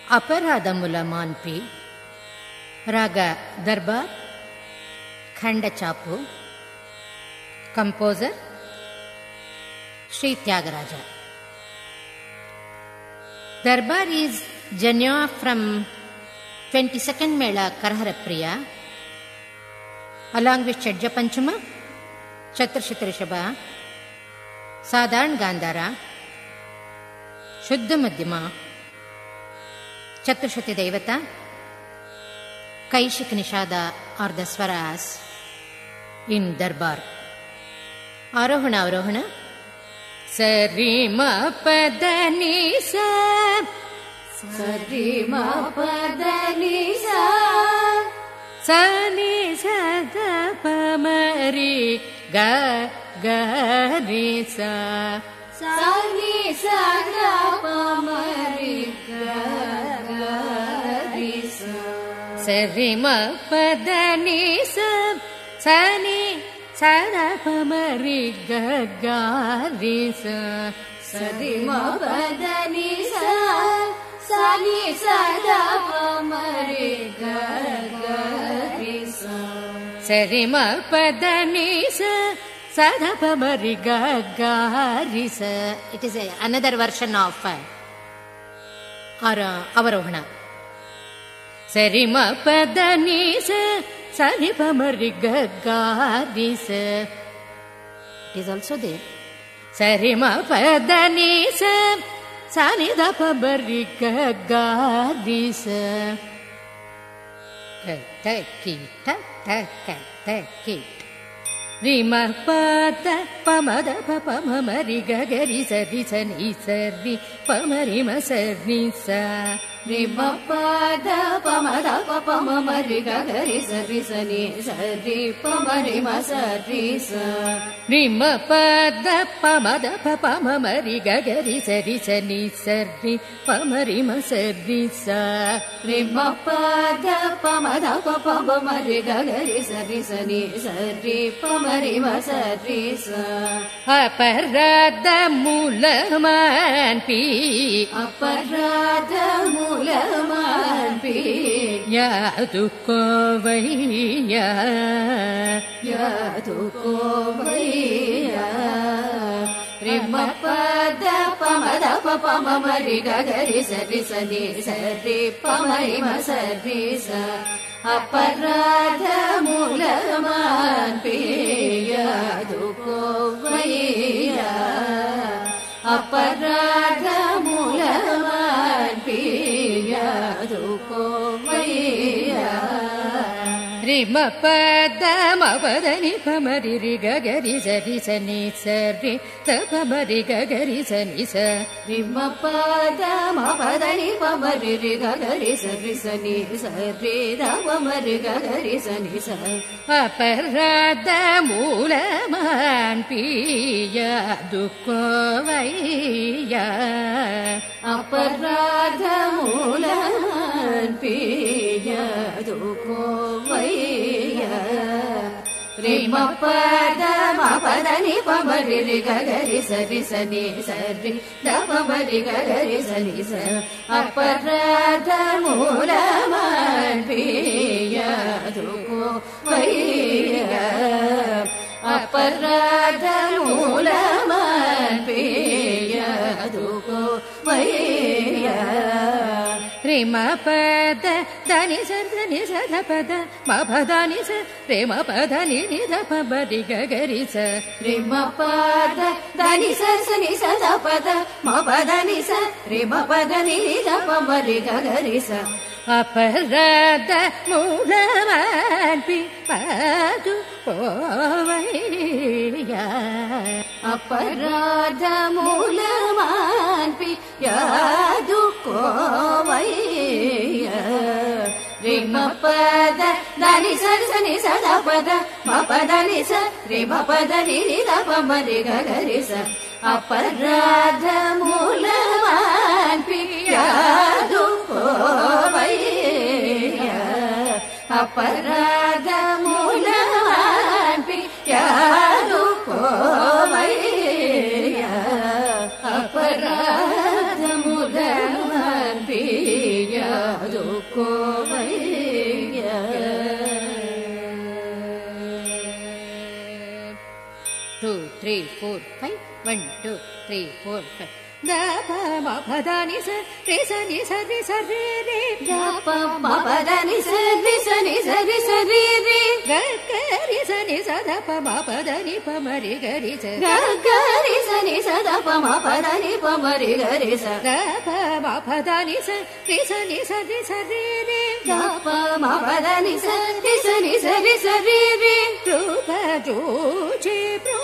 अपराधमुलमान्पि राग दरबार खंडचापु composer Shri Tyagaraja. Darbar is Janya from 22nd Mela Karharapriya along with Chadja Panchama, Chatrashitra Rishabha, Sadharan Gandhara, Shuddha Madhyama, Chatrashati Devata, Kaishik Nishada are the Swaras in Darbar. Arohana Arohana Sari ma pada ni sa, Sari ma pada ni sa, sa ni sa da pa ma ri ga ga ri sa, sa ni sa da pa ma ri ga ga ri sa. Sari ma pada ni sa, sa ni sa da pa ma ri ga ga ri sa. Sari ma pada ni sa, sa ni sa da pa ma ri ga ga ri sa. Sari ma pada ni sa, sa da pa ma ri ga ga ri sa. It is another version of Avarohana. Sari ma pada ni sa, sa ni pa ma ri ga ga ri sa. It is also there. Sari ma pada ni sa, sa ni da pa ma ri ga ga ri sa. Ta ki ta ki. Ri ma pa da pa ma da pa pa ma ma ri ga ga ri sa ni sa ri pa ma ri ma sa ni sa. Ri ma pa da pa ma da pa pa ma ma ri ga ga ri sa ni sa ri pa ma ri ma sa ri sa. Ri ma pa da pa ma da pa pa ma ma ri ga ga ri sa ni sa ri pa ma ri ma sa ri sa. Ri ma pa da pa ma da pa pa ma ma ri ga ga ri sa ni sa ri pa ma ri ma sa ri sa. Aparada mulaman pi, aparada mulaman pi, yadu kovaiya, yadu kovaiya. Ri ma pa da pa ma da pa pa ma ma ri ga ga ri sa ni sa ri pa ma ri ma sa ri sa. Aparadha mulaman pi, yadu kovaiya. Aparadha mulaman pi, yadu kovaiya. Ri ma pa da ma pa da ni pa ma ri ri ga ga ri sa ni sa ri da pa ma ri ga ga ri sa ni sa. Ri ma pa da ma pa da ni pa ma ri ri ga ga ri sa ni sa ri da pa ma ri ga ga ri sa ni sa. Aparada mulaman pi, yadu kovaiya. Aparadha mulaman pi, yadu kovaiya. Ri ma pa da ma pa da ni pa ma ri ri ga ga ri sa ni sa ri da pa ma ri ga ga ri sa ni sa. Aparadha mulaman pi, yadu kovaiya. Aparadha mulaman pi, yadu kovaiya. Ri ma pa da da ni sa da pa da ma pa da ni sa re ma pa da ni da pa ma ri ga ga ri sa. Ri ma pa da ni sa da pa da ma pa da ni sa re ma pa da ni da pa ma ri ga ga ri sa. Aparada mulaman pi, yadu kovaiya. Aparadha mulaman pi, yadu kovaiya. Ri ma pa da ni sa da pa da ma pa da ni sa re ma pa da ni da pa ma ri ga ga ri sa. Aparadha mulaman pi, yadu kovaiya. Aparadha mulaman pi, yadu kovaiya. Aparadha mulaman pi, 2 3 4 5 1 2 3 4 5 da pa ma pa da ni sa re sa ni sa re sa re re da pa ma pa da ni sa re sa ni sa re sa re re ga ga ri sa ni sa da pa ma pa da ni pa ma re ga ri sa ga ga ri sa ni sa da pa ma pa da ni pa ma re ga ri sa da pa ma pa da ni sa re sa ni sa re sa re re da pa ma pa da ni sa re sa ni sa re sa re re rupa joji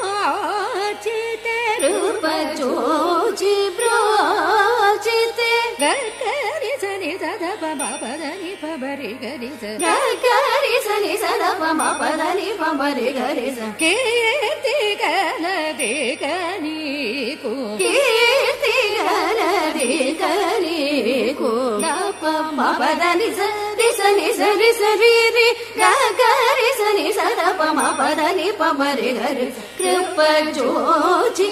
prachite rupa joji prachite ga ga ri sa ni sa da pa ma pa da ni pa ma re ga ri sa ga ga ri sa ni sa da pa ma pa da ni pa ma re ga ri sa kirti gana de gani ko kirti gana de gani ko da pa ma pa da ni sa re sa ni sa re sa re re ga ga ri sa ni sa da pa ma pa da ni pa ma re ga ri kripa joji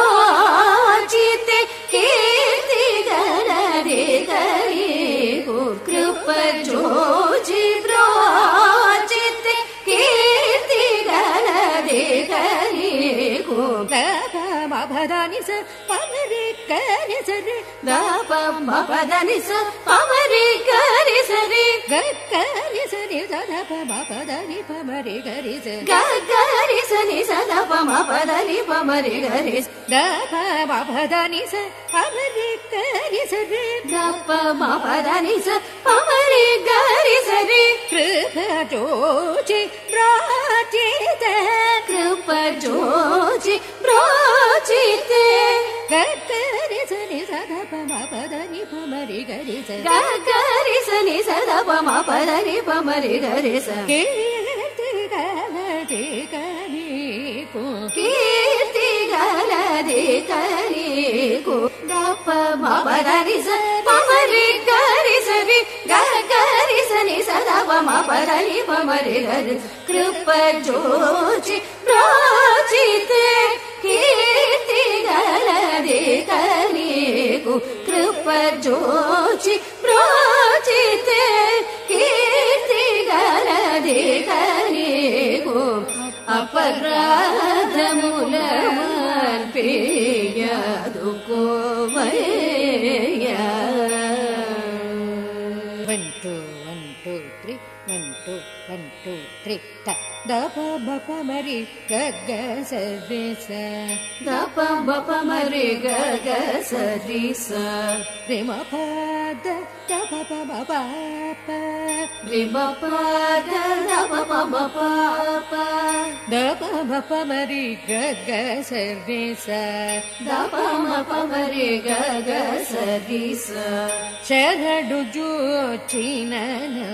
prachite kirti gana de gani ko kripa joji prachite kirti gana de gani ko da pa ma pa da ni sa pa ma re ga ri sa re da pa ma pa da ni sa pa ma re ga ri sa re ga ga ri sa ni sa da pa ma pa da ni pa ma re ga ri sa ga ga ri sa ni sa da pa ma pa da ni pa ma re ga ri da pa ma pa da ni sa pa ma re ga ri sa re da pa ma pa da ni sa pa ma re ga ri sa re kripa joji prachite kripa joji prachite ga ga ri sa ni sa da pa ma pa da ni pa ma re ga ri sa ga ga ri sa ni sa da pa ma pa da ni pa ma re ga ri sa kirti gana de gani ko kirti gana de gani ko da pa ma pa da ni sa pa ma re ga ri sa re ga ga ri sa ni sa da pa ma pa da ni pa ma re ga ri kripa joji prachite kirti gana de gani ko kripa joji prachite kirti gana de gani ko अपराधमुलवान् पेयदुकोवया 1 2 1 2 3 1 2 1 2 3 ta da pa ba pa ma re ga ga sa re sa da pa ba pa ma re ga ga sa ri sa re ma pa da pa pa ma pa pa re ma pa da pa pa ma pa pa da pa ba pa ma re ga ga sa re sa da pa ma pa ma re ga ga sa ri sa sharadu jochina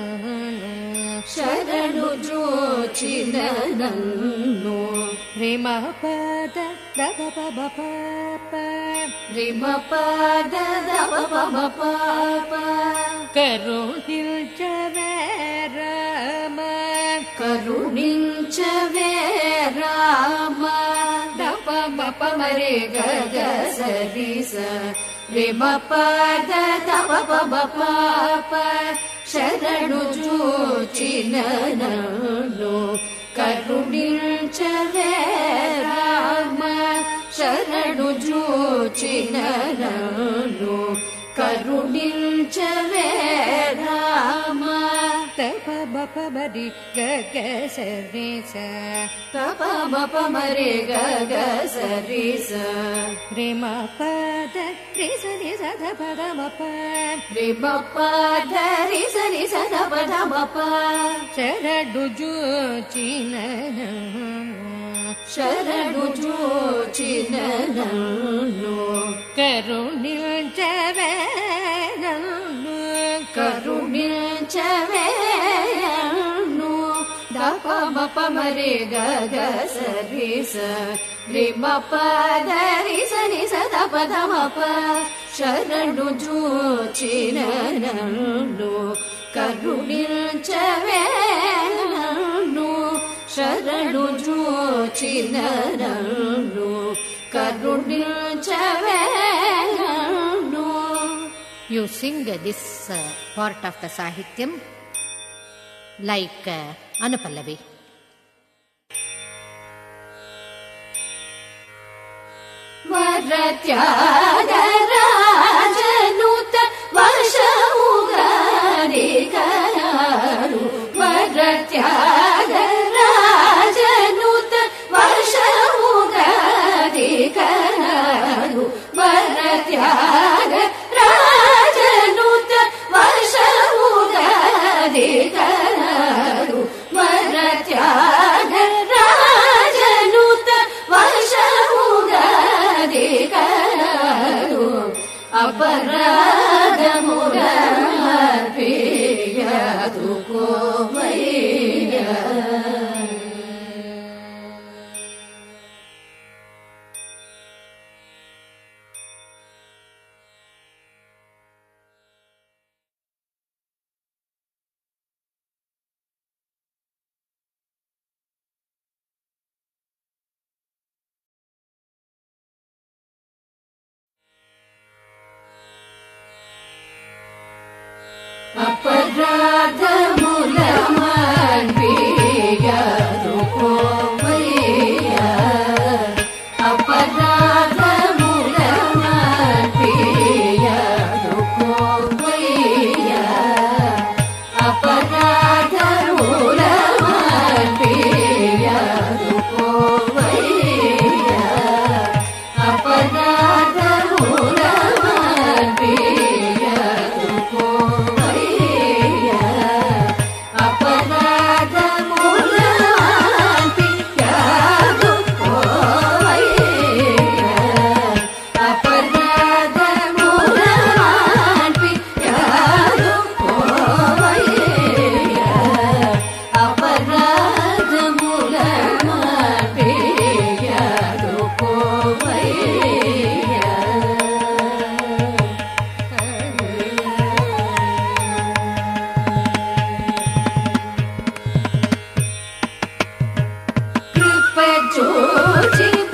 ಶರಣು ಜೋಚಿನ ನನ್ನು ರಿಮ ಪದ ದಪ ಪಬ ಪಾಪ ರಿಮ ಪದ ದಪ ಪಬ ಪಾಪ ಕರುಣಿಂಚವೇ ರಾಮ ಕರುಣಿಂಚವೇ ರಾಮ ದಪ ಮಪ ಮರೆ ಗಗ ಸರಿ ಸ ರಿಮ ಪದ ದಪ ಪಬ ಪಾಪ ಶರಣು ಜೋಚಿನ ನನ್ನು ಕರುಣಿಂಚವೇ ರಾಮ ಶರಣು ಜೋಚಿನ ನನ್ನು ಕರುಣಿಂಚವೇ ರಾಮ ತಪ ಬಪ ಮರಿ ಗಗ ಸರಿ ಸ ತಪ ಬಪ ಮರಿ ಗಗ ಸರಿ ಸ ರಿಮ ಪದ ರಿ ಸರಿ ಸದ ಪದ ಮಪ ರಿಮ ಪದ ರಿ ಸರಿ ಸದ ಪದ ಮಪ ಶರಣು ಜೋಚಿನ ಶರಣು ಜೋಚಿನ ನನ್ನು ಕರುಣಿಂಚವೇ ನನ್ನು ಕರುಣಿಂಚವೇ ನನ್ನು ದಪ ಮಪ ಮರಿ ಗಗ ಸರಿ ಸ ರಿಮ ಪದ ರಿ ಸನಿ ಸದ ಪದ ಮಪ ಶರಣು ಜೋಚಿನ ನನ್ನು ಕರುಣಿಂಚವೇ ನನ್ನು ಶರಣು ಜೋಚಿನ ನನ್ನು ಕರುಣಿಂಚವೇ ನನ್ನು. You sing this part of the Sahityam like Anupallavi. వరత్యాగరాజనుత వశముగరికరారు వరత్యాగరాజనుత వశముగరికరారు వరత్యాగరాజనుత వశముగరికరారు వరత్యాగరాజనుత వశముగరికరారు అపరాధములర్పియదు కోవయ్య అపరాధములర్పియదు కోవయ్య అపరాధములర్పియదు కోవయ్య అపరాధములర్పియదు కోవయ్య అపరాధములర్పియదు కోవయ్య అపరాధములర్పియదు కోవయ్య అపరాధములర్పియదు కోవయ్య అపరాధములర్పియదు కోవయ్య కృప చూచి